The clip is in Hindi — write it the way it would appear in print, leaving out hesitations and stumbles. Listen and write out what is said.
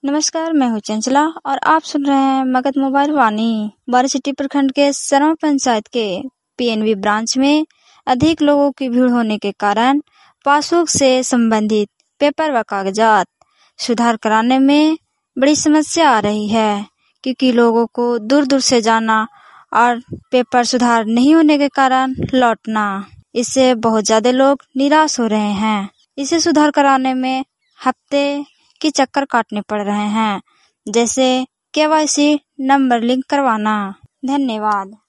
नमस्कार, मैं हूँ चंचला और आप सुन रहे हैं मगध मोबाइल वाणी। बारासिटी प्रखंड के सरमा पंचायत के पीएनबी ब्रांच में अधिक लोगों की भीड़ होने के कारण पासबुक से संबंधित पेपर व कागजात सुधार कराने में बड़ी समस्या आ रही है, क्योंकि लोगों को दूर दूर से जाना और पेपर सुधार नहीं होने के कारण लौटना, इससे बहुत ज्यादा लोग निराश हो रहे हैं। इसे सुधार कराने में हफ्ते के चक्कर काटने पड़ रहे हैं, जैसे केवाईसी नंबर लिंक करवाना। धन्यवाद।